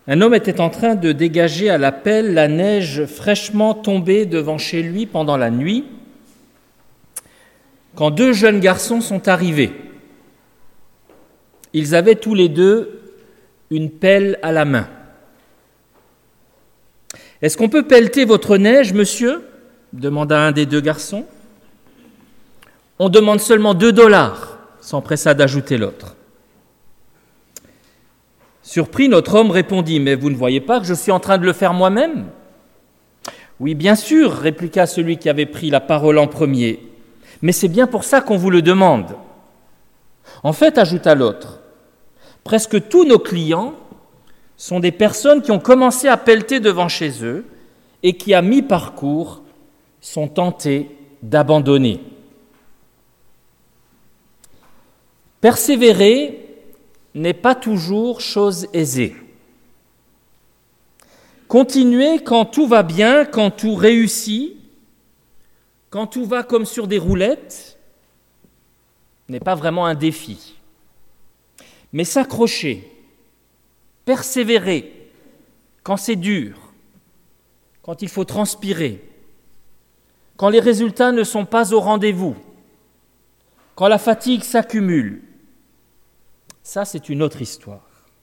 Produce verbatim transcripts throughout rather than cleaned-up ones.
Un homme était en train de dégager à la pelle la neige fraîchement tombée devant chez lui pendant la nuit, quand deux jeunes garçons sont arrivés. Ils avaient tous les deux une pelle à la main. « Est-ce qu'on peut pelleter votre neige, monsieur ?» demanda un des deux garçons. « On demande seulement deux dollars, » s'empressa d'ajouter l'autre. Surpris, notre homme répondit « Mais vous ne voyez pas que je suis en train de le faire moi-même ?» « Oui, bien sûr, » répliqua celui qui avait pris la parole en premier, « mais c'est bien pour ça qu'on vous le demande. » En fait, ajouta l'autre, presque tous nos clients sont des personnes qui ont commencé à pelleter devant chez eux et qui, à mi-parcours, sont tentés d'abandonner. Persévérer n'est pas toujours chose aisée. Continuer quand tout va bien, quand tout réussit, quand tout va comme sur des roulettes, n'est pas vraiment un défi. Mais s'accrocher, persévérer, quand c'est dur, quand il faut transpirer, quand les résultats ne sont pas au rendez-vous, quand la fatigue s'accumule, ça c'est une autre histoire.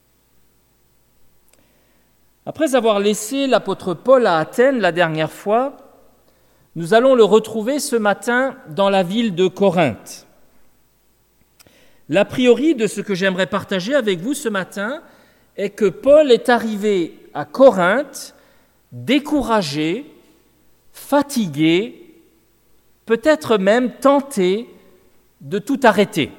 Après avoir laissé l'apôtre Paul à Athènes la dernière fois, nous allons le retrouver ce matin dans la ville de Corinthe. L'a priori de ce que j'aimerais partager avec vous ce matin est que Paul est arrivé à Corinthe découragé, fatigué, peut-être même tenté de tout arrêter.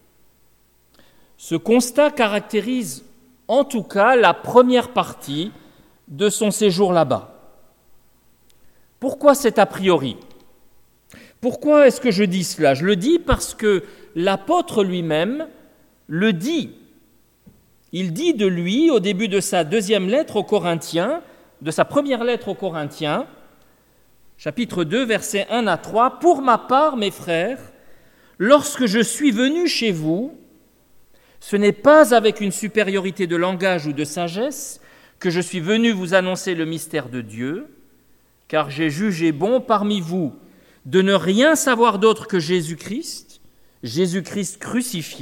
Ce constat caractérise en tout cas la première partie de son séjour là-bas. Pourquoi cet a priori ? Pourquoi est-ce que je dis cela ? Je le dis parce que l'apôtre lui-même le dit. Il dit de lui, au début de sa deuxième lettre aux Corinthiens, de sa première lettre aux Corinthiens, chapitre deux, versets un à trois, « Pour ma part, mes frères, lorsque je suis venu chez vous, ce n'est pas avec une supériorité de langage ou de sagesse que je suis venu vous annoncer le mystère de Dieu, car j'ai jugé bon parmi vous de ne rien savoir d'autre que Jésus-Christ, Jésus-Christ crucifié. »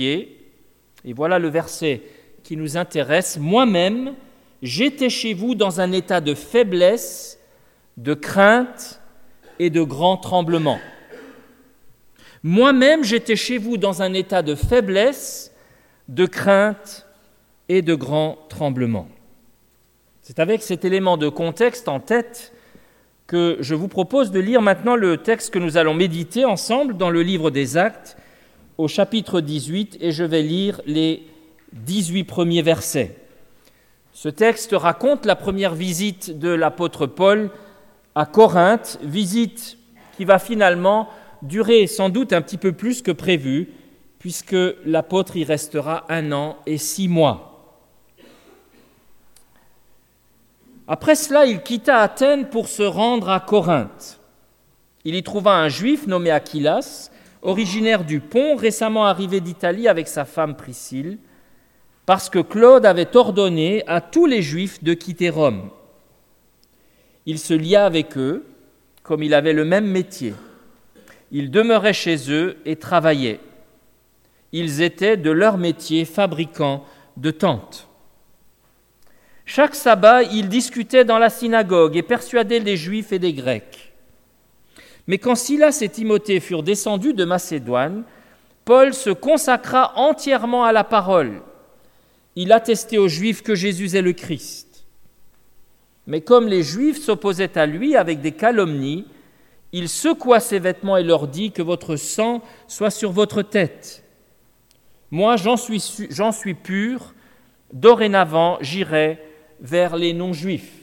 Et voilà le verset qui nous intéresse. « Moi-même, j'étais chez vous dans un état de faiblesse, de crainte et de grand tremblement. » Moi-même, j'étais chez vous dans un état de faiblesse, de crainte et de grand tremblement. C'est avec cet élément de contexte en tête que je vous propose de lire maintenant le texte que nous allons méditer ensemble dans le livre des Actes, au chapitre dix-huit, et je vais lire les dix-huit premiers versets. Ce texte raconte la première visite de l'apôtre Paul à Corinthe, visite qui va finalement durer sans doute un petit peu plus que prévu, puisque l'apôtre y restera un an et six mois. Après cela, il quitta Athènes pour se rendre à Corinthe. Il y trouva un juif nommé Aquilas, originaire du Pont, récemment arrivé d'Italie avec sa femme Priscille, parce que Claude avait ordonné à tous les Juifs de quitter Rome. Il se lia avec eux, comme il avait le même métier. Il demeurait chez eux et travaillait. Ils étaient de leur métier fabricants de tentes. Chaque sabbat, ils discutaient dans la synagogue et persuadaient les Juifs et les Grecs. Mais quand Silas et Timothée furent descendus de Macédoine, Paul se consacra entièrement à la parole. Il attestait aux Juifs que Jésus est le Christ. Mais comme les Juifs s'opposaient à lui avec des calomnies, il secoua ses vêtements et leur dit que votre sang soit sur votre tête. Moi, j'en suis, j'en suis pur, dorénavant, j'irai vers les non-juifs.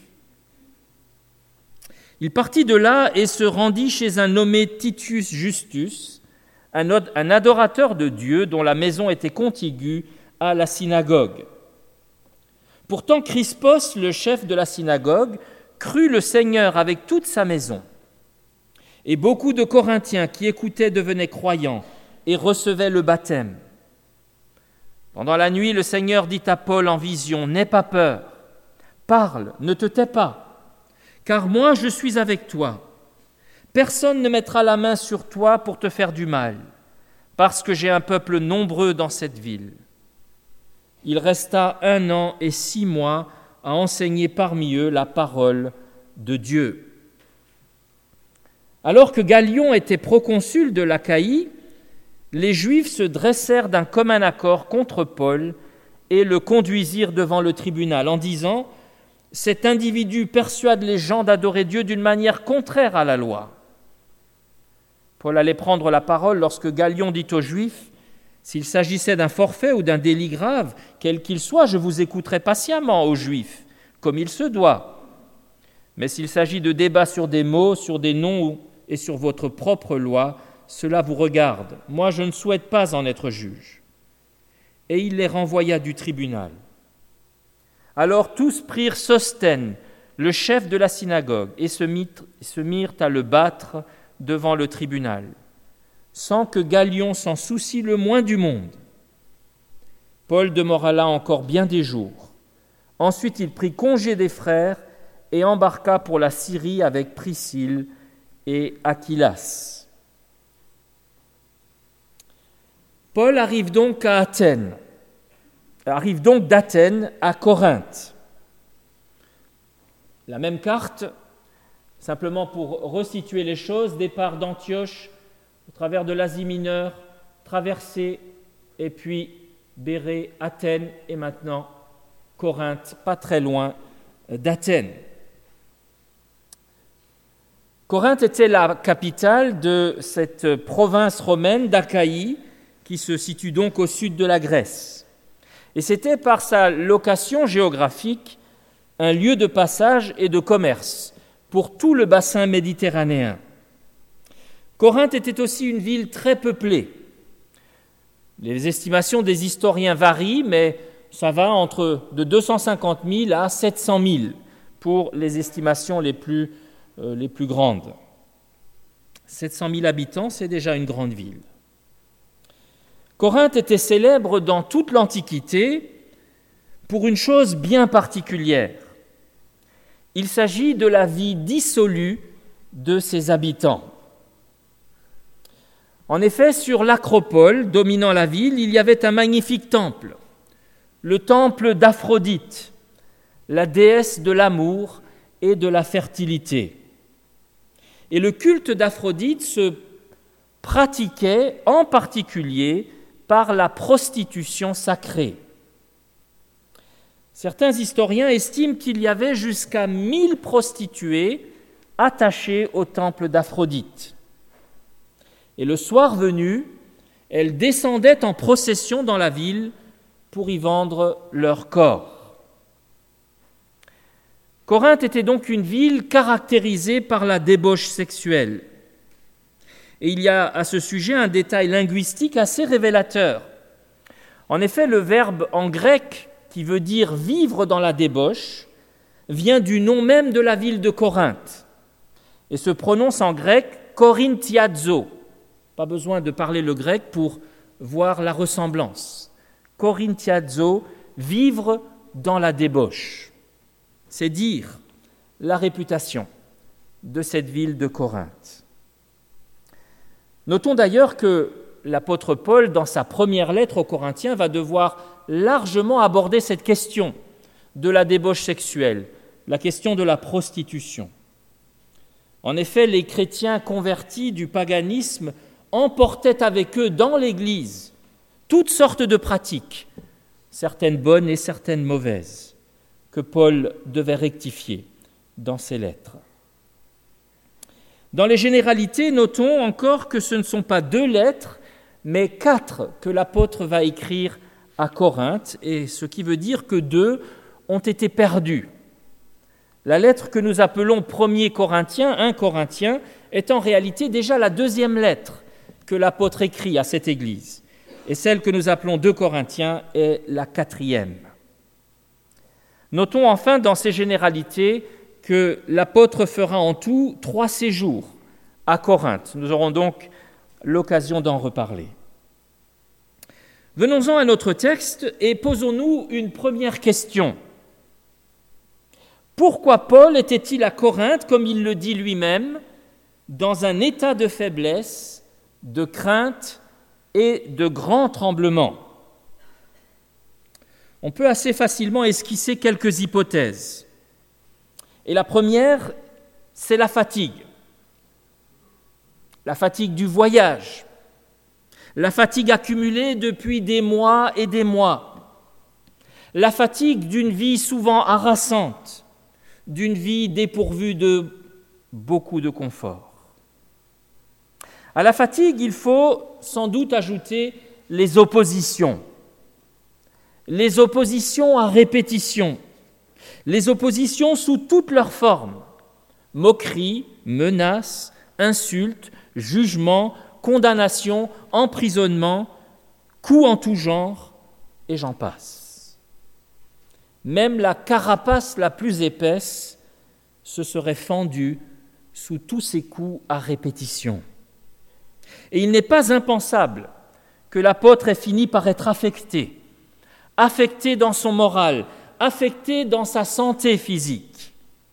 Il partit de là et se rendit chez un nommé Titus Justus, un, un adorateur de Dieu dont la maison était contiguë à la synagogue. Pourtant, Crispos, le chef de la synagogue, crut le Seigneur avec toute sa maison. Et beaucoup de Corinthiens qui écoutaient devenaient croyants et recevaient le baptême. Pendant la nuit, le Seigneur dit à Paul en vision, « N'aie pas peur, Parle, ne te tais pas, car moi je suis avec toi. Personne ne mettra la main sur toi pour te faire du mal, parce que j'ai un peuple nombreux dans cette ville. » Il resta un an et six mois à enseigner parmi eux la parole de Dieu. Alors que Gallion était proconsul de l'Achaïe, les Juifs se dressèrent d'un commun accord contre Paul et le conduisirent devant le tribunal en disant « Cet individu persuade les gens d'adorer Dieu d'une manière contraire à la loi. » Paul allait prendre la parole lorsque Gallion dit aux Juifs « S'il s'agissait d'un forfait ou d'un délit grave, quel qu'il soit, je vous écouterai patiemment aux Juifs, comme il se doit. Mais s'il s'agit de débats sur des mots, sur des noms et sur votre propre loi, cela vous regarde. Moi, je ne souhaite pas en être juge. » Et il les renvoya du tribunal. Alors tous prirent Sosthène, le chef de la synagogue, et se mirent à le battre devant le tribunal, sans que Gallion s'en soucie le moins du monde. Paul demeura là encore bien des jours. Ensuite, il prit congé des frères et embarqua pour la Syrie avec Priscille et Aquilas. Paul arrive donc à Athènes, arrive donc d'Athènes à Corinthe. La même carte, simplement pour resituer les choses, départ d'Antioche, au travers de l'Asie mineure, traversée, et puis Bérée, Athènes, et maintenant Corinthe, pas très loin d'Athènes. Corinthe était la capitale de cette province romaine d'Achaïe, qui se situe donc au sud de la Grèce. Et c'était par sa location géographique un lieu de passage et de commerce pour tout le bassin méditerranéen. Corinthe était aussi une ville très peuplée. Les estimations des historiens varient, mais ça va entre de deux cent cinquante mille à sept cent mille pour les estimations les plus, euh, les plus grandes. sept cent mille habitants, c'est déjà une grande ville. Corinthe était célèbre dans toute l'Antiquité pour une chose bien particulière. Il s'agit de la vie dissolue de ses habitants. En effet, sur l'acropole dominant la ville, il y avait un magnifique temple, le temple d'Aphrodite, la déesse de l'amour et de la fertilité. Et le culte d'Aphrodite se pratiquait en particulier par la prostitution sacrée. Certains historiens estiment qu'il y avait jusqu'à mille prostituées attachées au temple d'Aphrodite. Et le soir venu, elles descendaient en procession dans la ville pour y vendre leur corps. Corinthe était donc une ville caractérisée par la débauche sexuelle. Et il y a à ce sujet un détail linguistique assez révélateur. En effet, le verbe en grec qui veut dire « vivre dans la débauche » vient du nom même de la ville de Corinthe et se prononce en grec « korinthiazo ». Pas besoin de parler le grec pour voir la ressemblance. Korinthiazo, vivre dans la débauche. C'est dire la réputation de cette ville de Corinthe. Notons d'ailleurs que l'apôtre Paul, dans sa première lettre aux Corinthiens, va devoir largement aborder cette question de la débauche sexuelle, la question de la prostitution. En effet, les chrétiens convertis du paganisme emportaient avec eux dans l'Église toutes sortes de pratiques, certaines bonnes et certaines mauvaises, que Paul devait rectifier dans ses lettres. Dans les généralités, notons encore que ce ne sont pas deux lettres, mais quatre que l'apôtre va écrire à Corinthe, et ce qui veut dire que deux ont été perdus. La lettre que nous appelons premier Corinthiens, un Corinthiens, est en réalité déjà la deuxième lettre que l'apôtre écrit à cette Église, et celle que nous appelons deux Corinthiens est la quatrième. Notons enfin dans ces généralités que l'apôtre fera en tout trois séjours à Corinthe. Nous aurons donc l'occasion d'en reparler. Venons-en à notre texte et posons-nous une première question. Pourquoi Paul était-il à Corinthe, comme il le dit lui-même, dans un état de faiblesse, de crainte et de grand tremblement ? On peut assez facilement esquisser quelques hypothèses. Et la première, c'est la fatigue. La fatigue du voyage, la fatigue accumulée depuis des mois et des mois, la fatigue d'une vie souvent harassante, d'une vie dépourvue de beaucoup de confort. À la fatigue, il faut sans doute ajouter les oppositions. Les oppositions à répétition, les oppositions sous toutes leurs formes, moqueries, menaces, insultes, jugements, condamnations, emprisonnements, coups en tout genre, et j'en passe. Même la carapace la plus épaisse se serait fendue sous tous ces coups à répétition. Et il n'est pas impensable que l'apôtre ait fini par être affecté, affecté dans son moral, affecté dans sa santé physique.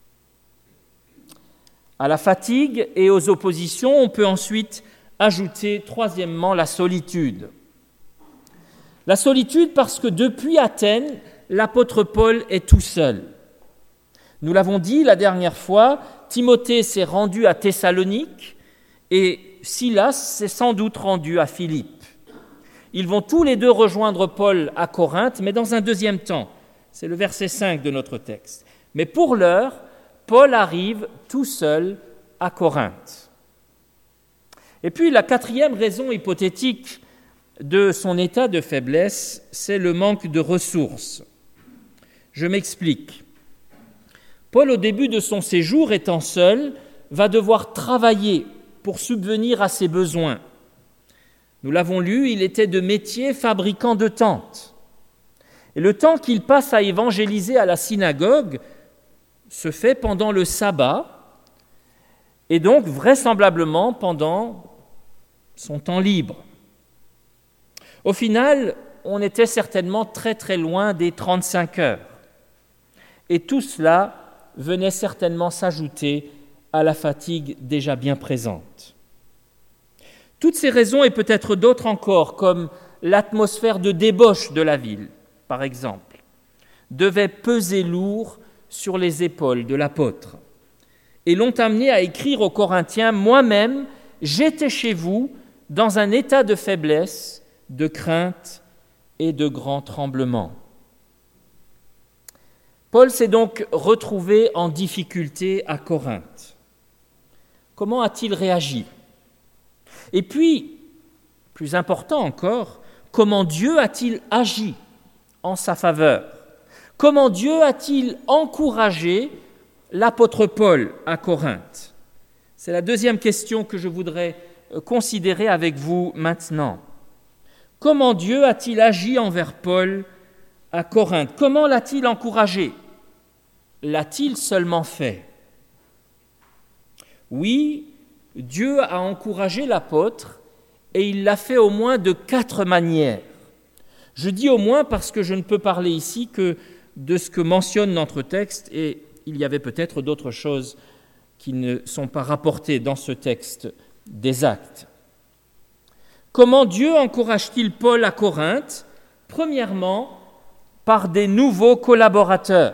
À la fatigue et aux oppositions, on peut ensuite ajouter, troisièmement, la solitude. La solitude parce que depuis Athènes, l'apôtre Paul est tout seul. Nous l'avons dit la dernière fois, Timothée s'est rendu à Thessalonique et Silas s'est sans doute rendu à Philippe. Ils vont tous les deux rejoindre Paul à Corinthe, mais dans un deuxième temps. C'est le verset cinq de notre texte. Mais pour l'heure, Paul arrive tout seul à Corinthe. Et puis la quatrième raison hypothétique de son état de faiblesse, c'est le manque de ressources. Je m'explique. Paul, au début de son séjour, étant seul, va devoir travailler pour subvenir à ses besoins. Nous l'avons lu, il était de métier fabricant de tentes. Et le temps qu'il passe à évangéliser à la synagogue se fait pendant le sabbat et donc vraisemblablement pendant son temps libre. Au final, on était certainement très très loin des trente-cinq heures. Et tout cela venait certainement s'ajouter à la fatigue déjà bien présente. Toutes ces raisons et peut-être d'autres encore, comme l'atmosphère de débauche de la ville, par exemple, devaient peser lourd sur les épaules de l'apôtre et l'ont amené à écrire aux Corinthiens « Moi-même, j'étais chez vous dans un état de faiblesse, de crainte et de grand tremblement. » Paul s'est donc retrouvé en difficulté à Corinthe. Comment a-t-il réagi ? Et puis, plus important encore, comment Dieu a-t-il agi en sa faveur ? Comment Dieu a-t-il encouragé l'apôtre Paul à Corinthe ? C'est la deuxième question que je voudrais considérer avec vous maintenant. Comment Dieu a-t-il agi envers Paul à Corinthe ? Comment l'a-t-il encouragé ? L'a-t-il seulement fait ? Oui, Dieu a encouragé l'apôtre et il l'a fait au moins de quatre manières. Je dis au moins parce que je ne peux parler ici que de ce que mentionne notre texte et il y avait peut-être d'autres choses qui ne sont pas rapportées dans ce texte des Actes. Comment Dieu encourage-t-il Paul à Corinthe ? Premièrement, par des nouveaux collaborateurs.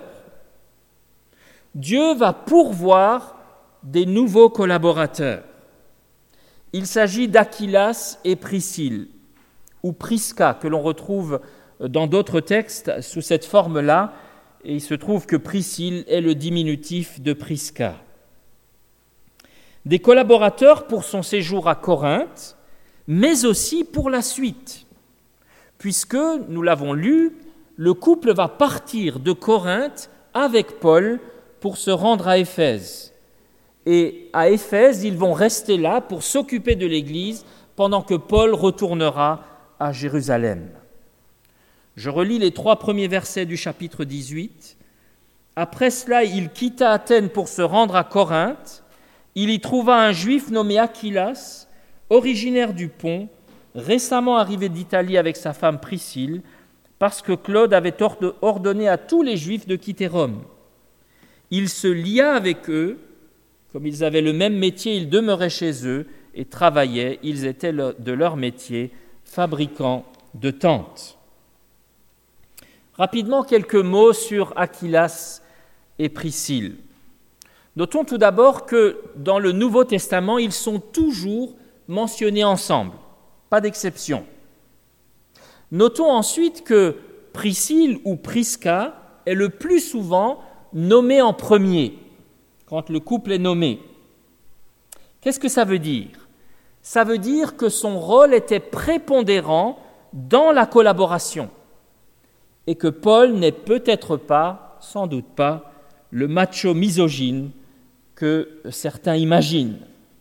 Dieu va pourvoir des nouveaux collaborateurs. Il s'agit d'Aquilas et Priscille, ou Prisca, que l'on retrouve dans d'autres textes sous cette forme-là, et il se trouve que Priscille est le diminutif de Prisca. Des collaborateurs pour son séjour à Corinthe, mais aussi pour la suite, puisque, nous l'avons lu, le couple va partir de Corinthe avec Paul pour se rendre à Éphèse. Et à Éphèse, ils vont rester là pour s'occuper de l'Église pendant que Paul retournera à Jérusalem. Je relis les trois premiers versets du chapitre dix-huit. Après cela, il quitta Athènes pour se rendre à Corinthe. Il y trouva un juif nommé Aquilas, originaire du Pont, récemment arrivé d'Italie avec sa femme Priscille, parce que Claude avait ordonné à tous les Juifs de quitter Rome. il se lia avec eux, comme ils avaient le même métier, ils demeuraient chez eux et travaillaient, ils étaient de leur métier fabricants de tentes. Rapidement, quelques mots sur Aquilas et Priscille. Notons tout d'abord que dans le Nouveau Testament, ils sont toujours mentionnés ensemble, pas d'exception. Notons ensuite que Priscille ou Prisca est le plus souvent nommée en premier, quand le couple est nommé. Qu'est-ce que ça veut dire ? Ça veut dire que son rôle était prépondérant dans la collaboration et que Paul n'est peut-être pas, sans doute pas, le macho misogyne que certains imaginent.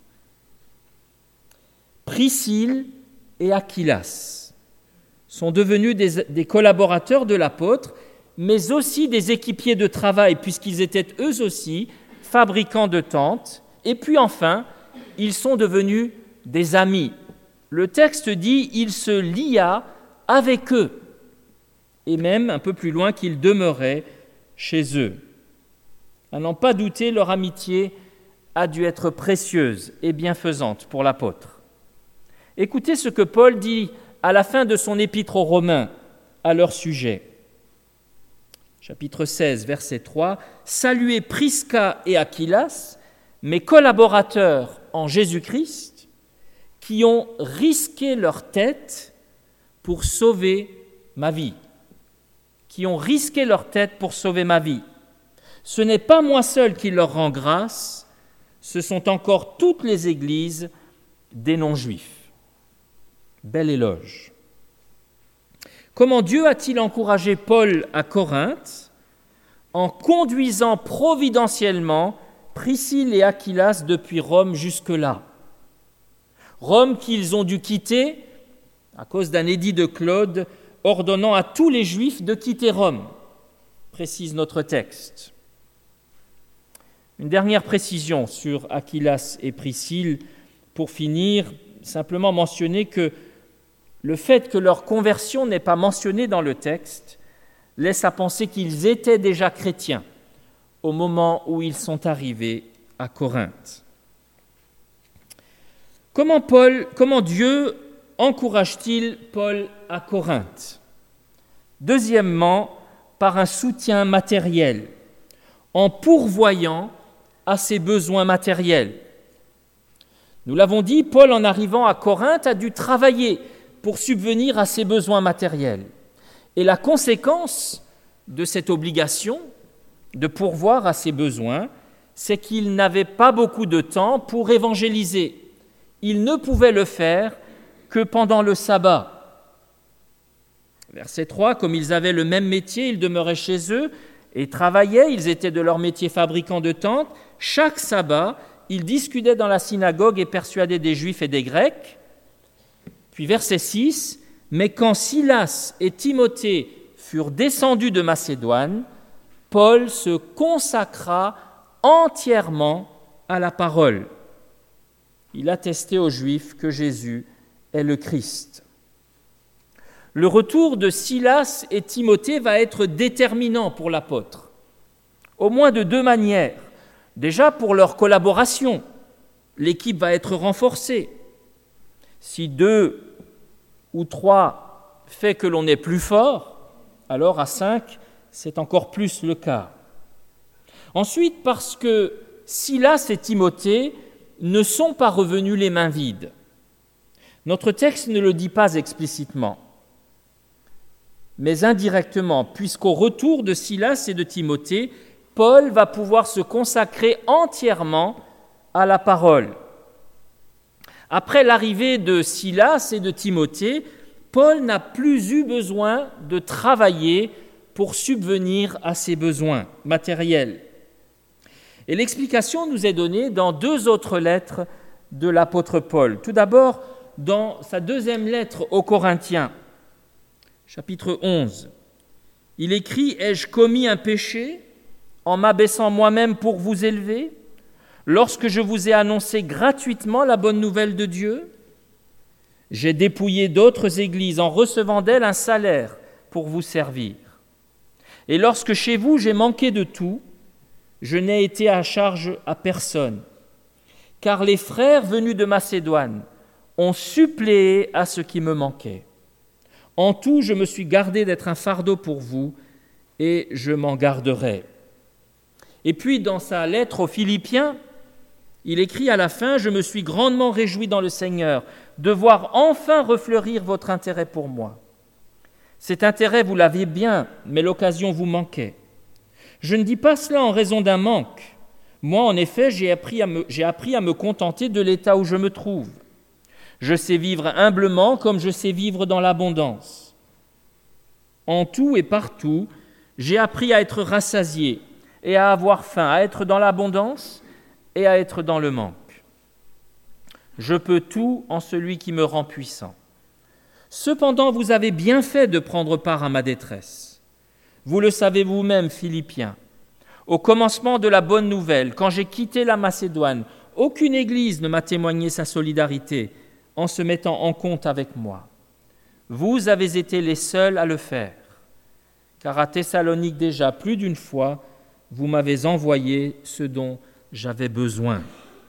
Priscille et Aquilas sont devenus des, des collaborateurs de l'apôtre, mais aussi des équipiers de travail, puisqu'ils étaient eux aussi fabricants de tentes. Et puis enfin, ils sont devenus des amis. Le texte dit « il se lia avec eux », et même un peu plus loin qu'il demeurait chez eux. À n'en pas douter, leur amitié a dû être précieuse et bienfaisante pour l'apôtre. Écoutez ce que Paul dit à la fin de son épître aux Romains à leur sujet. Chapitre seize, verset trois. « Saluez Prisca et Aquilas, mes collaborateurs en Jésus-Christ, qui ont risqué leur tête pour sauver ma vie. » Qui ont risqué leur tête pour sauver ma vie. Ce n'est pas moi seul qui leur rend grâce, ce sont encore toutes les églises des non-juifs. Bel éloge. Comment Dieu a-t-il encouragé Paul à Corinthe en conduisant providentiellement Priscille et Aquilas depuis Rome jusque-là ? Rome qu'ils ont dû quitter à cause d'un édit de Claude ordonnant à tous les Juifs de quitter Rome, précise notre texte. Une dernière précision sur Aquilas et Priscille, pour finir, simplement mentionner que le fait que leur conversion n'est pas mentionnée dans le texte laisse à penser qu'ils étaient déjà chrétiens au moment où ils sont arrivés à Corinthe. Comment, Paul, comment Dieu encourage-t-il Paul à Corinthe ? Deuxièmement, par un soutien matériel, en pourvoyant à ses besoins matériels. Nous l'avons dit, Paul, en arrivant à Corinthe, a dû travailler pour subvenir à ses besoins matériels. Et la conséquence de cette obligation de pourvoir à ses besoins, c'est qu'il n'avait pas beaucoup de temps pour évangéliser. Il ne pouvait le faire que pendant le sabbat. Verset trois, comme ils avaient le même métier, ils demeuraient chez eux et travaillaient, ils étaient de leur métier fabricants de tentes. Chaque sabbat, ils discutaient dans la synagogue et persuadaient des Juifs et des Grecs. Puis verset six, mais quand Silas et Timothée furent descendus de Macédoine, Paul se consacra entièrement à la parole. Il attestait aux Juifs que Jésus est le Christ. Le retour de Silas et Timothée va être déterminant pour l'apôtre, au moins de deux manières. Déjà pour leur collaboration, l'équipe va être renforcée. Si deux ou trois fait que l'on est plus fort, alors à cinq, c'est encore plus le cas. Ensuite, parce que Silas et Timothée ne sont pas revenus les mains vides. Notre texte ne le dit pas explicitement, mais indirectement, puisqu'au retour de Silas et de Timothée, Paul va pouvoir se consacrer entièrement à la parole. Après l'arrivée de Silas et de Timothée, Paul n'a plus eu besoin de travailler pour subvenir à ses besoins matériels. Et l'explication nous est donnée dans deux autres lettres de l'apôtre Paul. Tout d'abord, dans sa deuxième lettre aux Corinthiens, chapitre onze, il écrit « Ai-je commis un péché en m'abaissant moi-même pour vous élever, lorsque je vous ai annoncé gratuitement la bonne nouvelle de Dieu ? J'ai dépouillé d'autres églises en recevant d'elles un salaire pour vous servir. Et lorsque chez vous j'ai manqué de tout, je n'ai été à charge à personne, car les frères venus de Macédoine ont suppléé à ce qui me manquait. En tout, je me suis gardé d'être un fardeau pour vous, et je m'en garderai. » Et puis, dans sa lettre aux Philippiens, il écrit à la fin « Je me suis grandement réjoui dans le Seigneur de voir enfin refleurir votre intérêt pour moi. Cet intérêt, vous l'aviez bien, mais l'occasion vous manquait. Je ne dis pas cela en raison d'un manque. Moi, en effet, j'ai appris à me, j'ai appris à me contenter de l'état où je me trouve. Je sais vivre humblement comme je sais vivre dans l'abondance. En tout et partout, j'ai appris à être rassasié et à avoir faim, à être dans l'abondance et à être dans le manque. Je peux tout en celui qui me rend puissant. Cependant, vous avez bien fait de prendre part à ma détresse. Vous le savez vous-même, Philippiens. Au commencement de la bonne nouvelle, quand j'ai quitté la Macédoine, aucune église ne m'a témoigné sa solidarité en se mettant en compte avec moi. Vous avez été les seuls à le faire, car à Thessalonique déjà, plus d'une fois, vous m'avez envoyé ce dont j'avais besoin.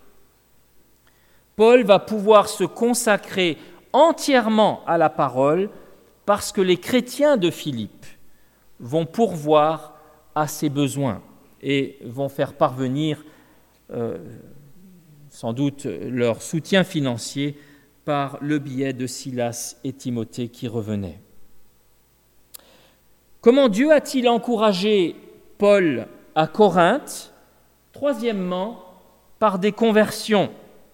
Paul va pouvoir se consacrer entièrement à la parole parce que les chrétiens de Philippe vont pourvoir à ses besoins et vont faire parvenir euh, sans doute leur soutien financier par le biais de Silas et Timothée qui revenaient. Comment Dieu a-t-il encouragé Paul à Corinthe ? Troisièmement, par des conversions.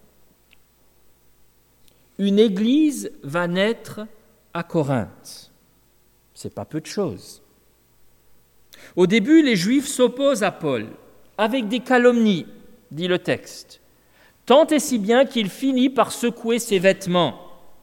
Une église va naître à Corinthe. Ce n'est pas peu de choses. Au début, les Juifs s'opposent à Paul avec des calomnies, dit le texte, tant et si bien qu'il finit par secouer ses vêtements.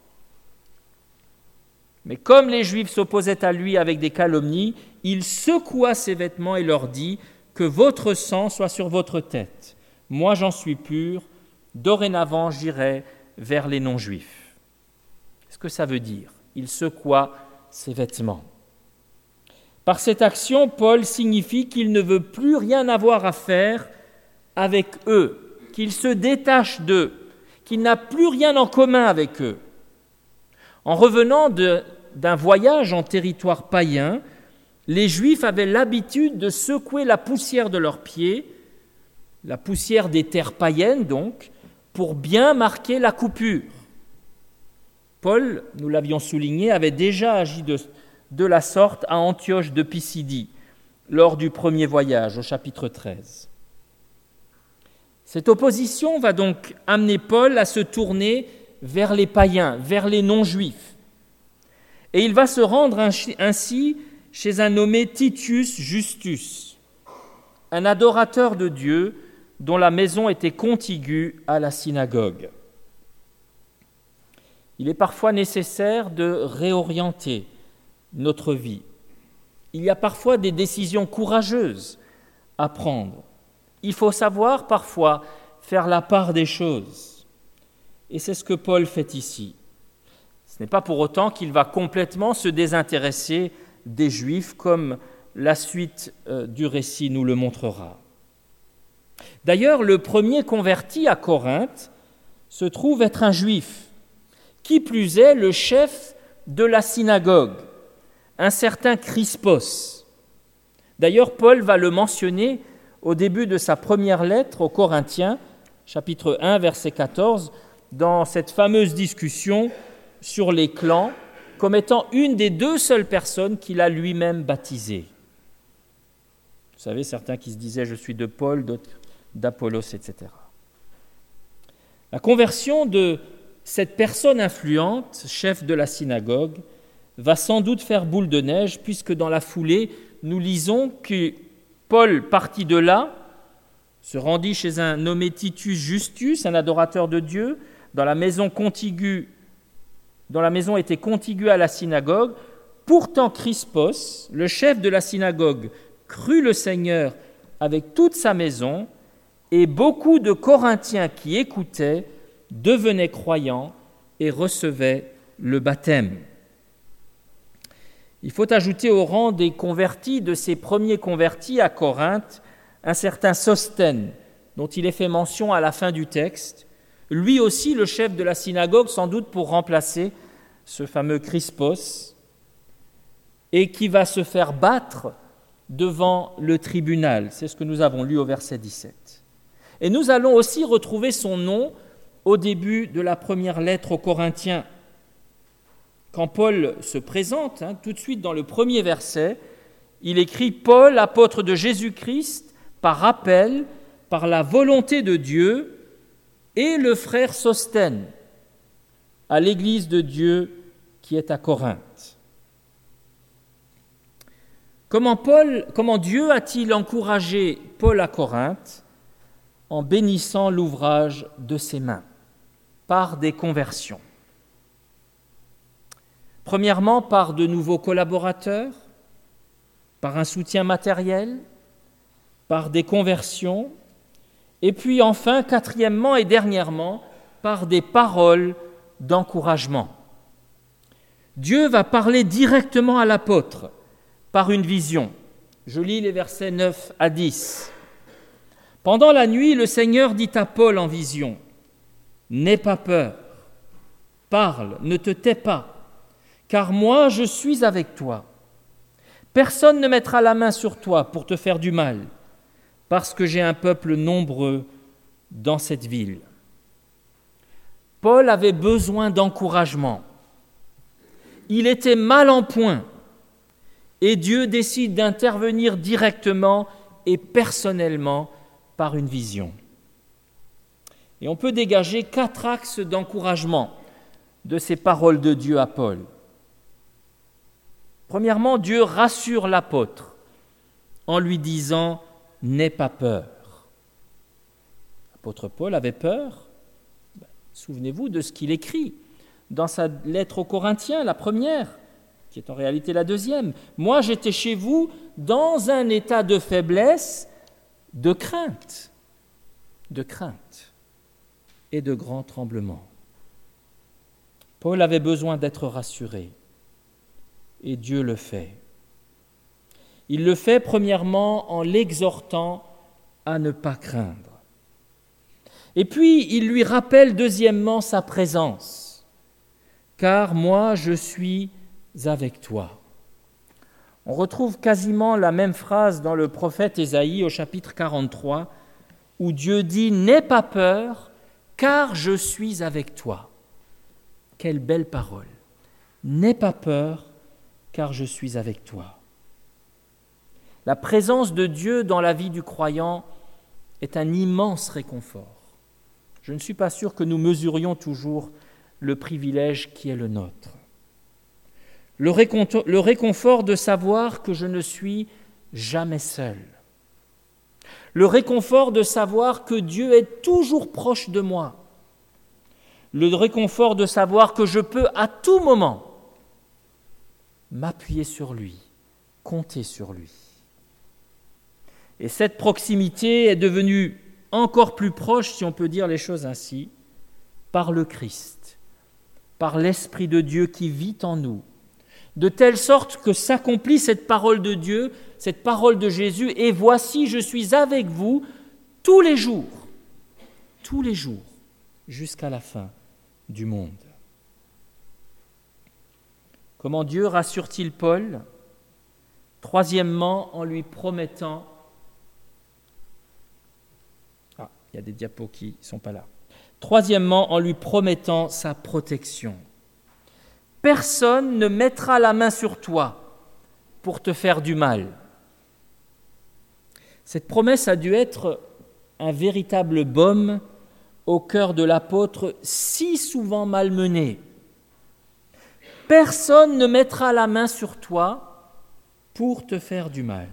Mais comme les Juifs s'opposaient à lui avec des calomnies, il secoua ses vêtements et leur dit « Que votre sang soit sur votre tête. Moi, j'en suis pur. Dorénavant, j'irai vers les non-juifs. » Qu'est-ce que ça veut dire ? Il secoua ses vêtements. Par cette action, Paul signifie qu'il ne veut plus rien avoir à faire avec eux, qu'il se détache d'eux, qu'il n'a plus rien en commun avec eux. En revenant de, d'un voyage en territoire païen, les Juifs avaient l'habitude de secouer la poussière de leurs pieds, la poussière des terres païennes donc, pour bien marquer la coupure. Paul, nous l'avions souligné, avait déjà agi de, de la sorte à Antioche de Pisidie, lors du premier voyage, au chapitre treize. Cette opposition va donc amener Paul à se tourner vers les païens, vers les non-juifs. Et il va se rendre ainsi chez un nommé Titus Justus, un adorateur de Dieu dont la maison était contiguë à la synagogue. Il est parfois nécessaire de réorienter notre vie. Il y a parfois des décisions courageuses à prendre. Il faut savoir parfois faire la part des choses. Et c'est ce que Paul fait ici. Ce n'est pas pour autant qu'il va complètement se désintéresser des Juifs, comme la suite du récit nous le montrera. D'ailleurs, le premier converti à Corinthe se trouve être un Juif, qui plus est le chef de la synagogue, un certain Crispos. D'ailleurs, Paul va le mentionner au début de sa première lettre aux Corinthiens, chapitre un, verset quatorze, dans cette fameuse discussion sur les clans, comme étant une des deux seules personnes qu'il a lui-même baptisées. Vous savez, certains qui se disaient « je suis de Paul », d'autres d'Apollos, et cetera. La conversion de cette personne influente, chef de la synagogue, va sans doute faire boule de neige, puisque dans la foulée, nous lisons que Paul partit de là, se rendit chez un nommé Titus Justus, un adorateur de Dieu, dans la maison contiguë, dont la maison était contiguë à la synagogue. Pourtant Crispos, le chef de la synagogue, crut le Seigneur avec toute sa maison, et beaucoup de Corinthiens qui écoutaient devenaient croyants et recevaient le baptême. Il faut ajouter au rang des convertis, de ces premiers convertis à Corinthe, un certain Sosthène, dont il est fait mention à la fin du texte, lui aussi le chef de la synagogue, sans doute pour remplacer ce fameux Crispos, et qui va se faire battre devant le tribunal. C'est ce que nous avons lu au verset dix-sept. Et nous allons aussi retrouver son nom au début de la première lettre aux Corinthiens. Quand Paul se présente, hein, tout de suite dans le premier verset, il écrit « Paul, apôtre de Jésus-Christ, par appel, par la volonté de Dieu, et le frère Sosthène, à l'église de Dieu qui est à Corinthe. » Comment, Paul, comment Dieu a-t-il encouragé Paul à Corinthe? En bénissant l'ouvrage de ses mains, par des conversions. Premièrement, par de nouveaux collaborateurs, par un soutien matériel, par des conversions, et puis enfin, quatrièmement et dernièrement, par des paroles d'encouragement. Dieu va parler directement à l'apôtre par une vision. Je lis les versets neuf à dix. Pendant la nuit, le Seigneur dit à Paul en vision, « N'aie pas peur, parle, ne te tais pas, car moi je suis avec toi. Personne ne mettra la main sur toi pour te faire du mal, parce que j'ai un peuple nombreux dans cette ville. » Paul avait besoin d'encouragement. Il était mal en point, et Dieu décide d'intervenir directement et personnellement par une vision. Et on peut dégager quatre axes d'encouragement de ces paroles de Dieu à Paul. Premièrement, Dieu rassure l'apôtre en lui disant « N'aie pas peur ». L'apôtre Paul avait peur. Ben, souvenez-vous de ce qu'il écrit dans sa lettre aux Corinthiens, la première, qui est en réalité la deuxième. « Moi, j'étais chez vous dans un état de faiblesse, de crainte, de crainte et de grand tremblement. » Paul avait besoin d'être rassuré, et Dieu le fait. Il le fait premièrement en l'exhortant à ne pas craindre. Et puis, il lui rappelle deuxièmement sa présence, « Car moi, je suis avec toi. » On retrouve quasiment la même phrase dans le prophète Ésaïe au chapitre quarante-trois, où Dieu dit « N'aie pas peur, car je suis avec toi. » Quelle belle parole. « N'aie pas peur, car je suis avec toi. » La présence de Dieu dans la vie du croyant est un immense réconfort. Je ne suis pas sûr que nous mesurions toujours le privilège qui est le nôtre. Le réconfort de savoir que je ne suis jamais seul. Le réconfort de savoir que Dieu est toujours proche de moi. Le réconfort de savoir que je peux à tout moment m'appuyer sur lui, compter sur lui. Et cette proximité est devenue encore plus proche, si on peut dire les choses ainsi, par le Christ, par l'Esprit de Dieu qui vit en nous, de telle sorte que s'accomplit cette parole de Dieu, cette parole de Jésus, et voici, je suis avec vous tous les jours, tous les jours, jusqu'à la fin du monde. Comment Dieu rassure-t-il Paul? Troisièmement, en lui promettant... Ah, il y a des diapos qui ne sont pas là. Troisièmement, en lui promettant sa protection. Personne ne mettra la main sur toi pour te faire du mal. Cette promesse a dû être un véritable baume au cœur de l'apôtre si souvent malmené. Personne ne mettra la main sur toi pour te faire du mal.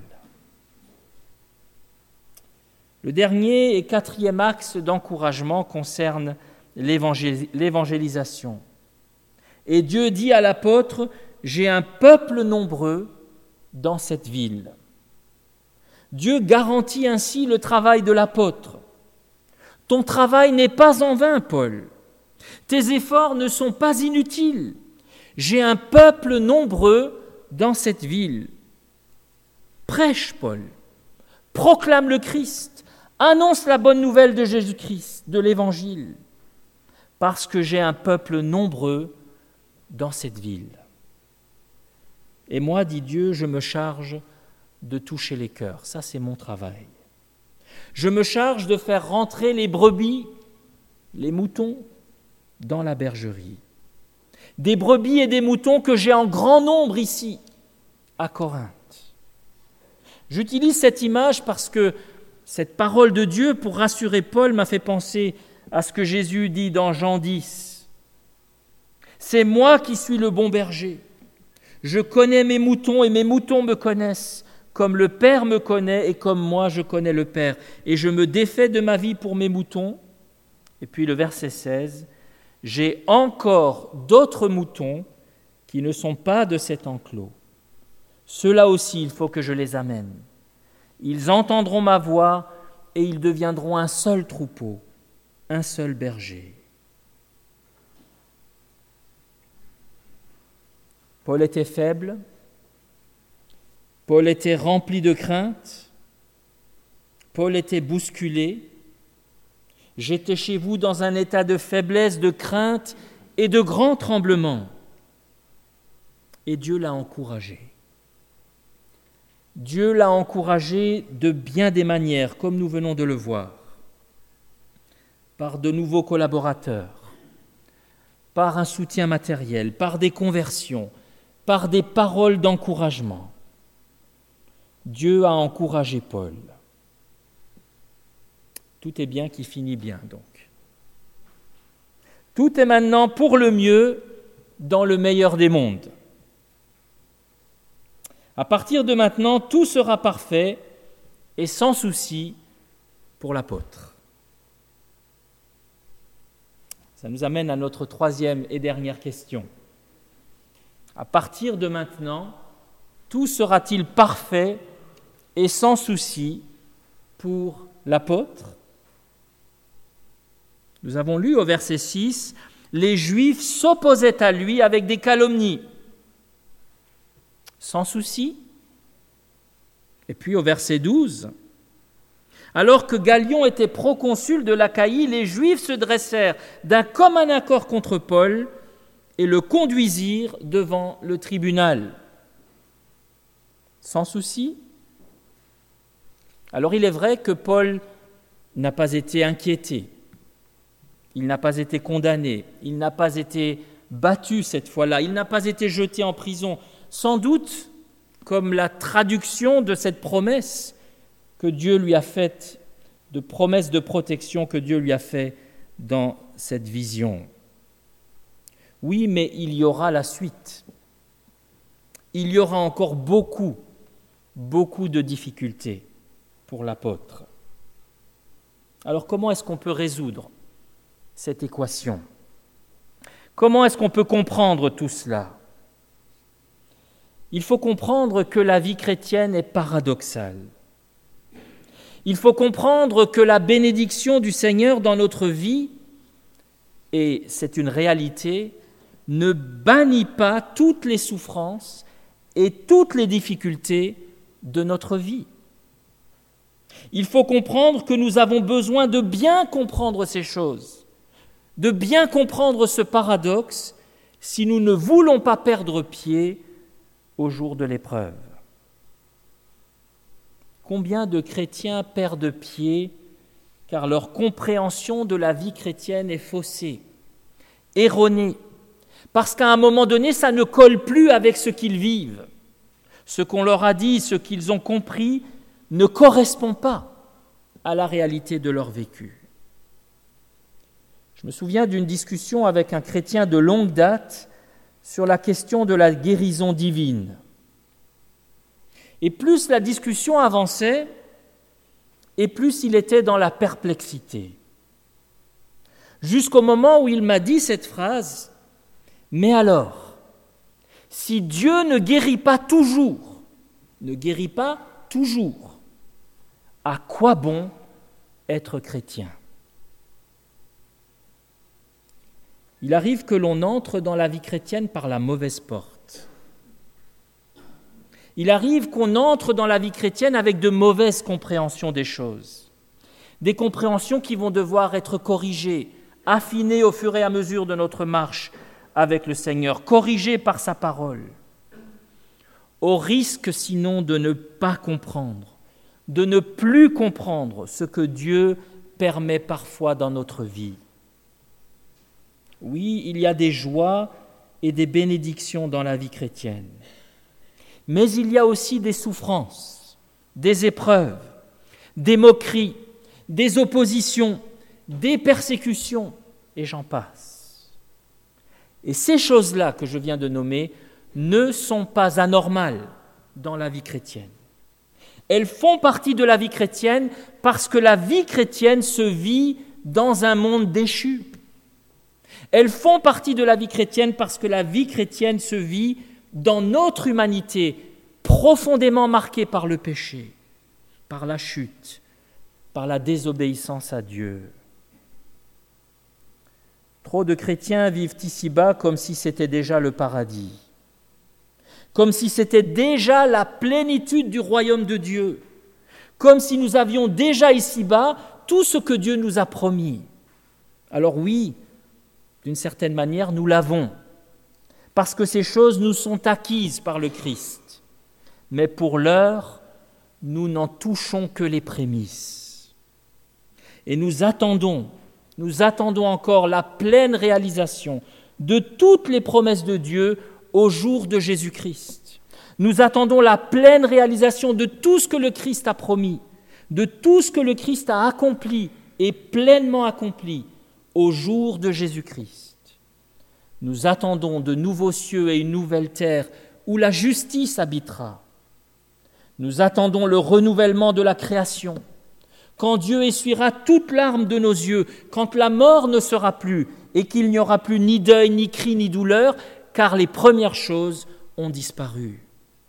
Le dernier et quatrième axe d'encouragement concerne l'évangé- l'évangélisation. Et Dieu dit à l'apôtre, « J'ai un peuple nombreux dans cette ville. » Dieu garantit ainsi le travail de l'apôtre. Ton travail n'est pas en vain, Paul. Tes efforts ne sont pas inutiles. J'ai un peuple nombreux dans cette ville. Prêche, Paul. proclame le Christ, annonce la bonne nouvelle de Jésus-Christ, de l'Évangile, parce que j'ai un peuple nombreux dans cette ville. Et moi, dit Dieu, je me charge de toucher les cœurs. Ça, c'est mon travail. Je me charge de faire rentrer les brebis, les moutons, dans la bergerie. Des brebis et des moutons que j'ai en grand nombre ici, à Corinthe. J'utilise cette image parce que cette parole de Dieu, pour rassurer Paul, m'a fait penser à ce que Jésus dit dans Jean dix. « C'est moi qui suis le bon berger. Je connais mes moutons et mes moutons me connaissent, comme le Père me connaît et comme moi je connais le Père. Et je me défais de ma vie pour mes moutons. » Et puis le verset seize. « J'ai encore d'autres moutons qui ne sont pas de cet enclos. Ceux-là aussi, il faut que je les amène. Ils entendront ma voix et ils deviendront un seul troupeau, un seul berger. » Paul était faible, Paul était rempli de crainte, Paul était bousculé. J'étais chez vous dans un état de faiblesse, de crainte et de grand tremblement. Et Dieu l'a encouragé. Dieu l'a encouragé de bien des manières, comme nous venons de le voir, par de nouveaux collaborateurs, par un soutien matériel, par des conversions, par des paroles d'encouragement. Dieu a encouragé Paul. Tout est bien qui finit bien, donc. Tout est maintenant pour le mieux dans le meilleur des mondes. À partir de maintenant, tout sera parfait et sans souci pour l'apôtre. Ça nous amène à notre troisième et dernière question. À partir de maintenant, tout sera-t-il parfait et sans souci pour l'apôtre ? Nous avons lu au verset six, « Les Juifs s'opposaient à lui avec des calomnies. » Sans souci. Et puis au verset douze, « Alors que Gallion était proconsul de l'Achaïe, les Juifs se dressèrent d'un commun accord contre Paul et le conduisirent devant le tribunal. » Sans souci. Alors il est vrai que Paul n'a pas été inquiété. Il n'a pas été condamné, il n'a pas été battu cette fois-là, il n'a pas été jeté en prison, sans doute comme la traduction de cette promesse que Dieu lui a faite, de promesse de protection que Dieu lui a faite dans cette vision. Oui, mais il y aura la suite. Il y aura encore beaucoup, beaucoup de difficultés pour l'apôtre. Alors comment est-ce qu'on peut résoudre cette équation? Comment est-ce qu'on peut comprendre tout cela? Il faut comprendre que la vie chrétienne est paradoxale. Il faut comprendre que la bénédiction du Seigneur dans notre vie, et c'est une réalité, ne bannit pas toutes les souffrances et toutes les difficultés de notre vie. Il faut comprendre que nous avons besoin de bien comprendre ces choses, de bien comprendre ce paradoxe si nous ne voulons pas perdre pied au jour de l'épreuve. Combien de chrétiens perdent pied car leur compréhension de la vie chrétienne est faussée, erronée, parce qu'à un moment donné, ça ne colle plus avec ce qu'ils vivent. Ce qu'on leur a dit, ce qu'ils ont compris, ne correspond pas à la réalité de leur vécu. Je me souviens d'une discussion avec un chrétien de longue date sur la question de la guérison divine. Et plus la discussion avançait, et plus il était dans la perplexité. Jusqu'au moment où il m'a dit cette phrase, « Mais alors, si Dieu ne guérit pas toujours, ne guérit pas toujours, à quoi bon être chrétien ?» Il arrive que l'on entre dans la vie chrétienne par la mauvaise porte. Il arrive qu'on entre dans la vie chrétienne avec de mauvaises compréhensions des choses, des compréhensions qui vont devoir être corrigées, affinées au fur et à mesure de notre marche avec le Seigneur, corrigées par sa parole, au risque sinon de ne pas comprendre, de ne plus comprendre ce que Dieu permet parfois dans notre vie. Oui, il y a des joies et des bénédictions dans la vie chrétienne, mais il y a aussi des souffrances, des épreuves, des moqueries, des oppositions, des persécutions, et j'en passe. Et ces choses-là que je viens de nommer ne sont pas anormales dans la vie chrétienne. Elles font partie de la vie chrétienne parce que la vie chrétienne se vit dans un monde déchu. Elles font partie de la vie chrétienne parce que la vie chrétienne se vit dans notre humanité profondément marquée par le péché, par la chute, par la désobéissance à Dieu. Trop de chrétiens vivent ici-bas comme si c'était déjà le paradis, comme si c'était déjà la plénitude du royaume de Dieu, comme si nous avions déjà ici-bas tout ce que Dieu nous a promis. Alors oui, d'une certaine manière, nous l'avons, parce que ces choses nous sont acquises par le Christ. Mais pour l'heure, nous n'en touchons que les prémices. Et nous attendons, nous attendons encore la pleine réalisation de toutes les promesses de Dieu au jour de Jésus-Christ. Nous attendons la pleine réalisation de tout ce que le Christ a promis, de tout ce que le Christ a accompli et pleinement accompli au jour de Jésus-Christ. Nous attendons de nouveaux cieux et une nouvelle terre où la justice habitera. Nous attendons le renouvellement de la création, quand Dieu essuiera toute larme de nos yeux, quand la mort ne sera plus et qu'il n'y aura plus ni deuil, ni cri, ni douleur, car les premières choses ont disparu.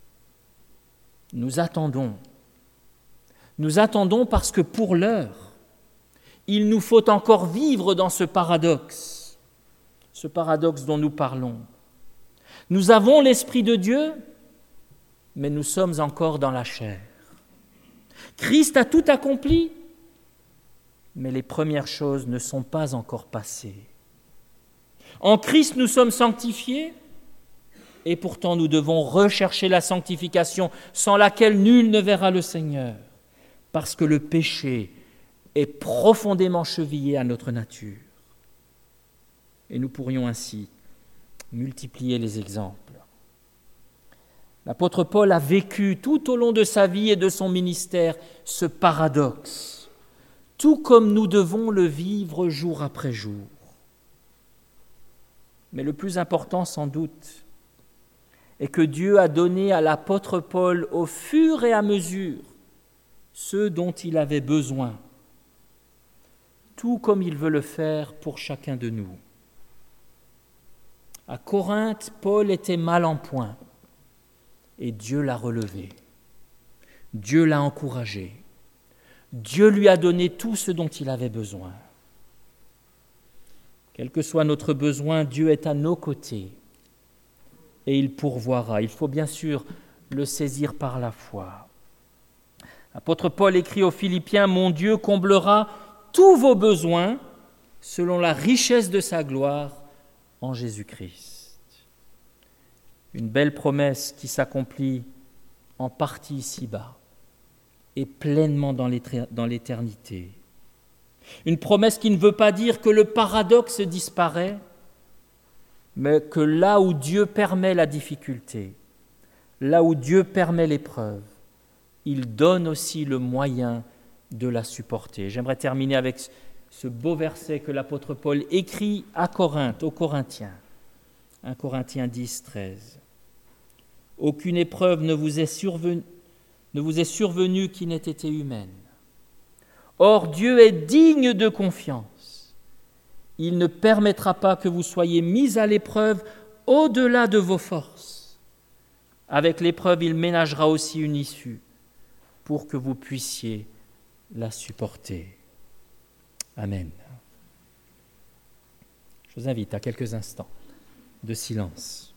Nous attendons. Nous attendons parce que pour l'heure, il nous faut encore vivre dans ce paradoxe, ce paradoxe dont nous parlons. Nous avons l'Esprit de Dieu, mais nous sommes encore dans la chair. Christ a tout accompli, mais les premières choses ne sont pas encore passées. En Christ, nous sommes sanctifiés, et pourtant nous devons rechercher la sanctification sans laquelle nul ne verra le Seigneur, parce que le péché est profondément chevillé à notre nature. Et nous pourrions ainsi multiplier les exemples. L'apôtre Paul a vécu tout au long de sa vie et de son ministère ce paradoxe, tout comme nous devons le vivre jour après jour. Mais le plus important sans doute est que Dieu a donné à l'apôtre Paul au fur et à mesure ce dont il avait besoin, tout comme il veut le faire pour chacun de nous. À Corinthe, Paul était mal en point et Dieu l'a relevé. Dieu l'a encouragé. Dieu lui a donné tout ce dont il avait besoin. Quel que soit notre besoin, Dieu est à nos côtés et il pourvoira. Il faut bien sûr le saisir par la foi. L'apôtre Paul écrit aux Philippiens « Mon Dieu comblera tous vos besoins selon la richesse de sa gloire en Jésus-Christ. » Une belle promesse qui s'accomplit en partie ici-bas et pleinement dans l'éternité. Une promesse qui ne veut pas dire que le paradoxe disparaît, mais que là où Dieu permet la difficulté, là où Dieu permet l'épreuve, il donne aussi le moyen de la supporter. J'aimerais terminer avec ce beau verset que l'apôtre Paul écrit à Corinthe, aux Corinthiens. un Corinthiens dix, treize. « Aucune épreuve ne vous est survenue, ne vous est survenue qui n'ait été humaine. Or, Dieu est digne de confiance. Il ne permettra pas que vous soyez mis à l'épreuve au-delà de vos forces. Avec l'épreuve, il ménagera aussi une issue pour que vous puissiez la supporter. » Amen. Je vous invite à quelques instants de silence.